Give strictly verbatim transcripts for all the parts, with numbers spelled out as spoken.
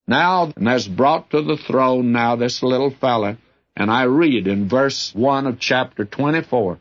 Now, and has brought to the throne now this little fella, and I read in verse one of chapter twenty-four,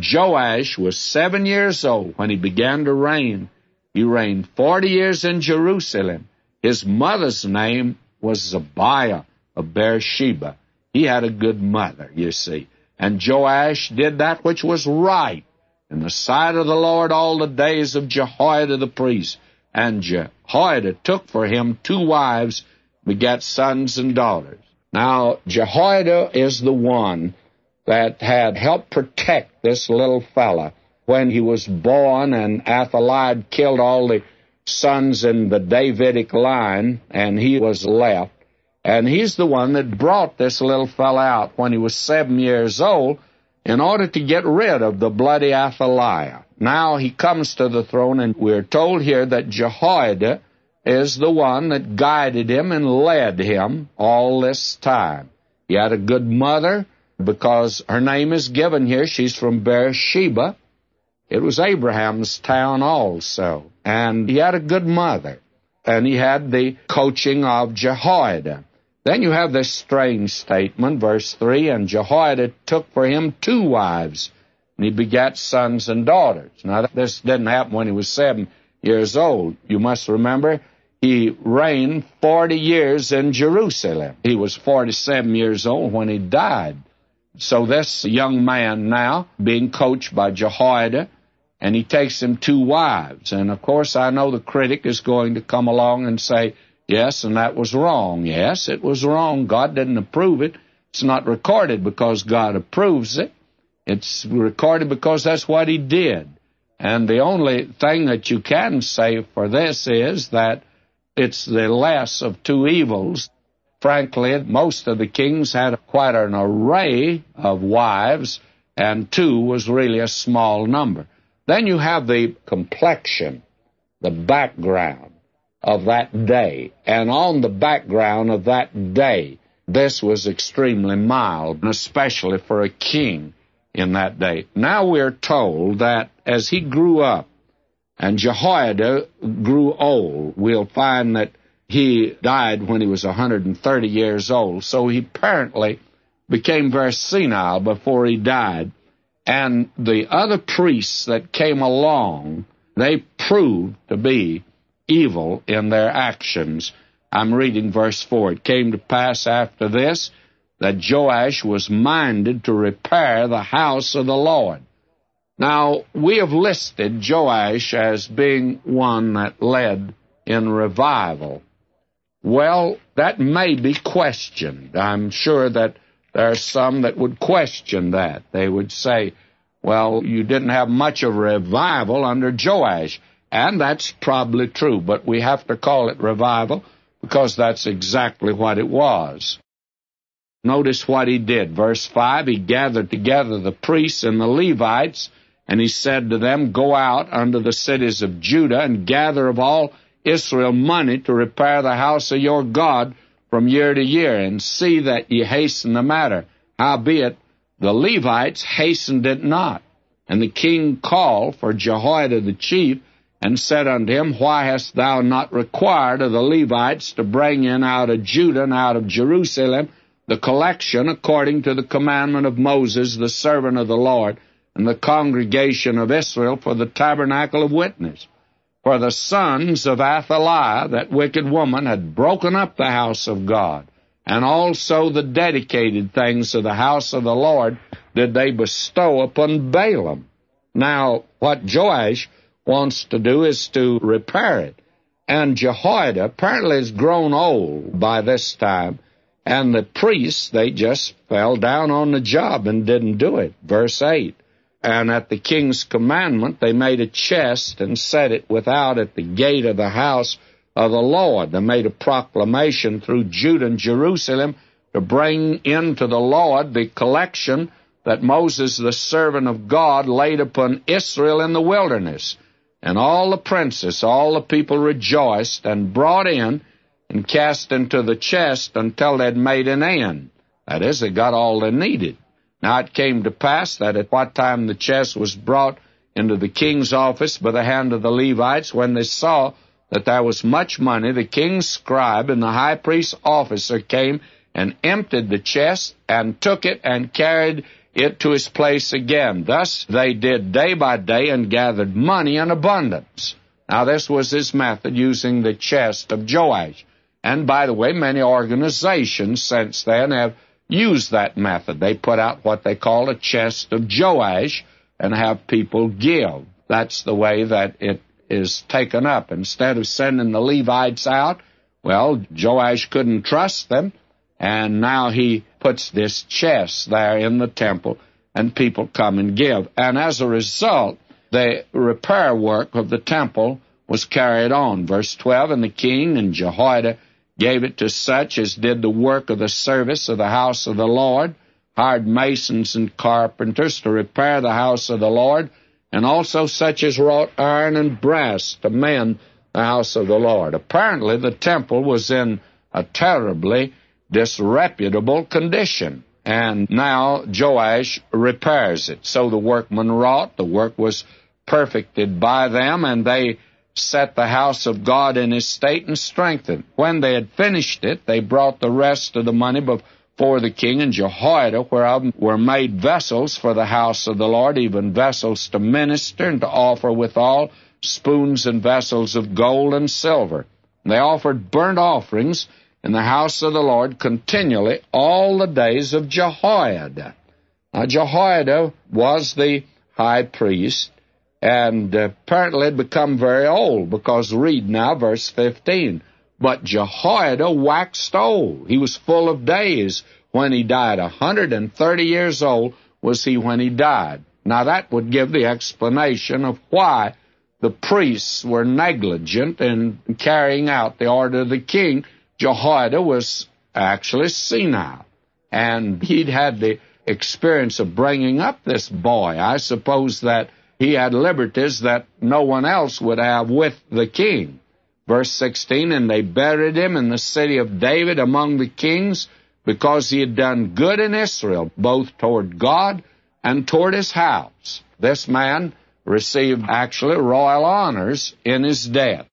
Joash was seven years old when he began to reign. He reigned forty years in Jerusalem. His mother's name was Zabiah of Beersheba. He had a good mother, you see. And Joash did that which was right in the sight of the Lord all the days of Jehoiada the priest. And Jehoiada took for him two wives, begat sons and daughters. Now, Jehoiada is the one that had helped protect this little fella when he was born, and Athaliah killed all the sons in the Davidic line, and he was left. And he's the one that brought this little fella out when he was seven years old in order to get rid of the bloody Athaliah. Now he comes to the throne, and we're told here that Jehoiada is the one that guided him and led him all this time. He had a good mother, because her name is given here. She's from Beersheba. It was Abraham's town also. And he had a good mother. And he had the coaching of Jehoiada. Then you have this strange statement, verse three, and Jehoiada took for him two wives, and he begat sons and daughters. Now, this didn't happen when he was seven years old. You must remember, he reigned forty years in Jerusalem. He was forty-seven years old when he died. So this young man now, being coached by Jehoiada, and he takes him two wives. And, of course, I know the critic is going to come along and say, yes, and that was wrong. Yes, it was wrong. God didn't approve it. It's not recorded because God approves it. It's recorded because that's what he did. And the only thing that you can say for this is that it's the less of two evils. Frankly, most of the kings had quite an array of wives, and two was really a small number. Then you have the complexion, the background of that day. And on the background of that day, this was extremely mild, and especially for a king in that day. Now we're told that as he grew up and Jehoiada grew old, we'll find that he died when he was one hundred thirty years old. So he apparently became very senile before he died. And the other priests that came along, they proved to be evil in their actions. I'm reading verse four. It came to pass after this that Joash was minded to repair the house of the Lord. Now, we have listed Joash as being one that led in revival. Well, that may be questioned. I'm sure that there are some that would question that. They would say, well, you didn't have much of a revival under Joash. And that's probably true, but we have to call it revival because that's exactly what it was. Notice what he did. Verse five, he gathered together the priests and the Levites, and he said to them, go out unto the cities of Judah and gather of all Israel money to repair the house of your God from year to year, and see that ye hasten the matter. Howbeit, the Levites hastened it not. And the king called for Jehoiada the chief, and said unto him, why hast thou not required of the Levites to bring in out of Judah and out of Jerusalem the collection according to the commandment of Moses, the servant of the Lord, and the congregation of Israel for the tabernacle of witness? For the sons of Athaliah, that wicked woman, had broken up the house of God, and also the dedicated things of the house of the Lord did they bestow upon Balaam. Now, what Joash wants to do is to repair it. And Jehoiada apparently has grown old by this time, and the priests, they just fell down on the job and didn't do it. Verse eight, and at the king's commandment they made a chest and set it without at the gate of the house of the Lord. They made a proclamation through Judah and Jerusalem to bring into the Lord the collection that Moses, the servant of God, laid upon Israel in the wilderness. And all the princes, all the people rejoiced and brought in and cast into the chest until they'd made an end. That is, they got all they needed. Now it came to pass that at what time the chest was brought into the king's office by the hand of the Levites, when they saw that there was much money, the king's scribe and the high priest's officer came and emptied the chest and took it and carried it to his place again. Thus they did day by day and gathered money in abundance. Now this was his method, using the chest of Joash. And by the way, many organizations since then have used that method. They put out what they call a chest of Joash and have people give. That's the way that it is taken up. Instead of sending the Levites out, well, Joash couldn't trust them, and now he puts this chest there in the temple, and people come and give. And as a result, the repair work of the temple was carried on. Verse twelve, and the king and Jehoiada gave it to such as did the work of the service of the house of the Lord, hired masons and carpenters to repair the house of the Lord, and also such as wrought iron and brass to mend the house of the Lord. Apparently, the temple was in a terribly disreputable condition, and now Joash repairs it. So the workmen wrought, the work was perfected by them, and they set the house of God in his state and strengthened. When they had finished it, they brought the rest of the money before the king and Jehoiada, whereof were made vessels for the house of the Lord, even vessels to minister and to offer withal, spoons and vessels of gold and silver. And they offered burnt offerings in the house of the Lord continually all the days of Jehoiada. Now Jehoiada was the high priest, and apparently had become very old, because read now verse fifteen. But Jehoiada waxed old. He was full of days when he died. A hundred and thirty years old was he when he died. Now that would give the explanation of why the priests were negligent in carrying out the order of the king. Jehoiada was actually senile, and he'd had the experience of bringing up this boy. I suppose that he had liberties that no one else would have with the king. Verse sixteen, and they buried him in the city of David among the kings, because he had done good in Israel, both toward God and toward his house. This man received actually royal honors in his death.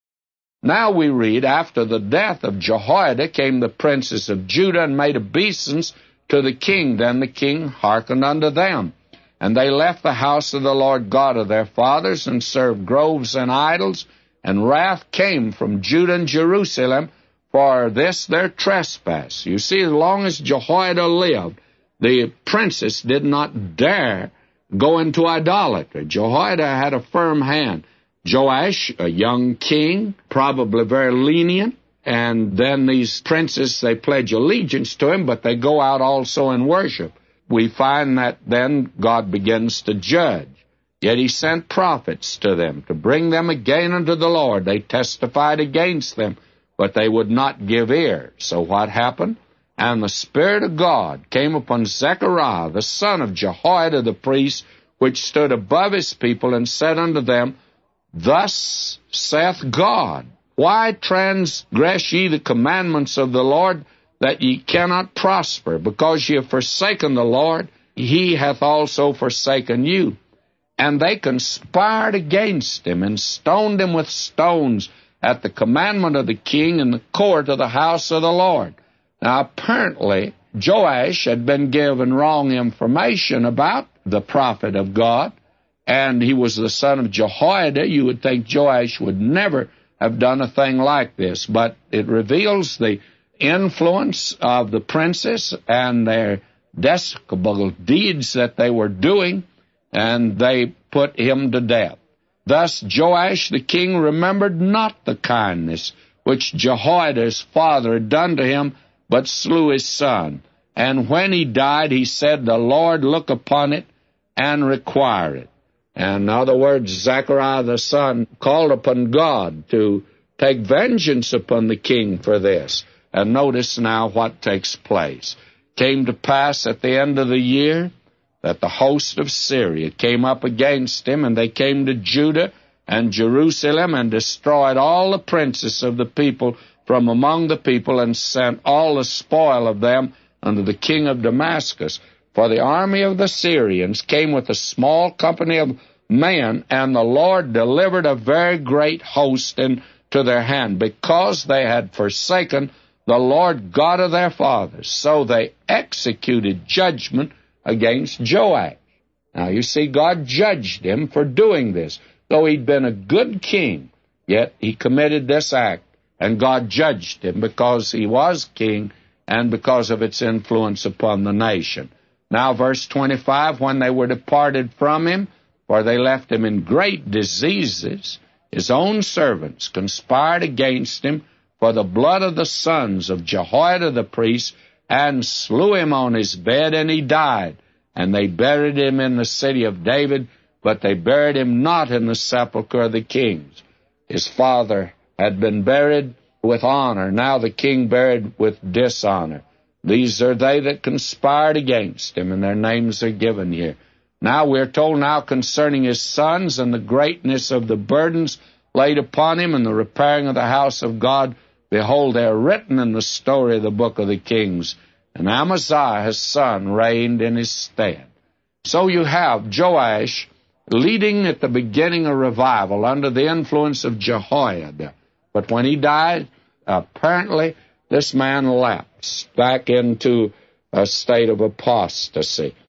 Now we read, after the death of Jehoiada came the princes of Judah and made obeisance to the king. Then the king hearkened unto them. And they left the house of the Lord God of their fathers, and served groves and idols, and wrath came from Judah and Jerusalem for this their trespass. You see, as long as Jehoiada lived, the princes did not dare go into idolatry. Jehoiada had a firm hand. Joash, a young king, probably very lenient, and then these princes, they pledge allegiance to him, but they go out also in worship. We find that then God begins to judge. Yet he sent prophets to them to bring them again unto the Lord. They testified against them, but they would not give ear. So what happened? And the Spirit of God came upon Zechariah, the son of Jehoiada the priest, which stood above his people, and said unto them, Thus saith God, Why transgress ye the commandments of the Lord, that ye cannot prosper? Because ye have forsaken the Lord, he hath also forsaken you. And they conspired against him, and stoned him with stones at the commandment of the king in the court of the house of the Lord. Now apparently Joash had been given wrong information about the prophet of God, and he was the son of Jehoiada. You would think Joash would never have done a thing like this, but it reveals the influence of the princes and their despicable deeds that they were doing, and they put him to death. Thus Joash the king remembered not the kindness which Jehoiada his father had done to him, but slew his son. And when he died, he said, The Lord look upon it and require it. And in other words, Zechariah the son called upon God to take vengeance upon the king for this. And notice now what takes place. Came to pass at the end of the year that the host of Syria came up against him, and they came to Judah and Jerusalem, and destroyed all the princes of the people from among the people, and sent all the spoil of them unto the king of Damascus. For the army of the Syrians came with a small company of men, and the Lord delivered a very great host into to their hand, because they had forsaken the Lord God of their fathers. So they executed judgment against Joash. Now you see, God judged him for doing this. Though he'd been a good king, yet he committed this act, and God judged him because he was king and because of its influence upon the nation. Now verse twenty-five, when they were departed from him, for they left him in great diseases, his own servants conspired against him for the blood of the sons of Jehoiada the priest, and slew him on his bed, and he died. And they buried him in the city of David, but they buried him not in the sepulchre of the kings. His father had been buried with honor, now the king buried with dishonor. These are they that conspired against him, and their names are given here. Now we're told now concerning his sons and the greatness of the burdens laid upon him and the repairing of the house of God. Behold, they are written in the story of the book of the kings. And Amaziah his son reigned in his stead. So you have Joash leading at the beginning a revival under the influence of Jehoiada. But when he died, apparently this man lapsed back into a state of apostasy.